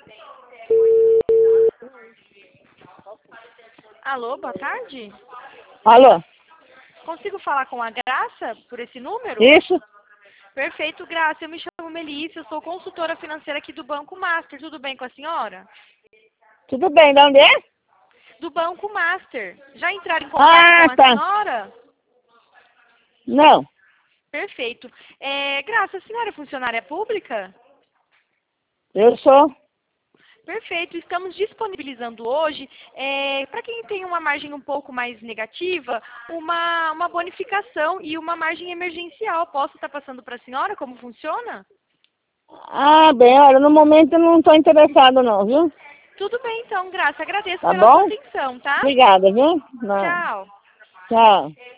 Alô, boa tarde. Alô? Consigo falar com a Graça por esse número? Isso? Perfeito, Graça. Eu me chamo Melissa, eu sou consultora financeira aqui do Banco Master. Tudo bem com a senhora? Tudo bem, de onde é? Do Banco Master. Já entraram em contato com a senhora? Não, Perfeito. Graça, a senhora é funcionária pública? eu sou. Perfeito. Estamos disponibilizando hoje, para quem tem uma margem um pouco mais negativa, uma bonificação e uma margem emergencial. Posso estar passando para a senhora como funciona? Ah, bem, olha, no momento eu não estou interessado não, viu? Tudo bem, então, Graça. Agradeço Tá pela sua bom? atenção, tá? Obrigada, viu? Não. Tchau. Tchau.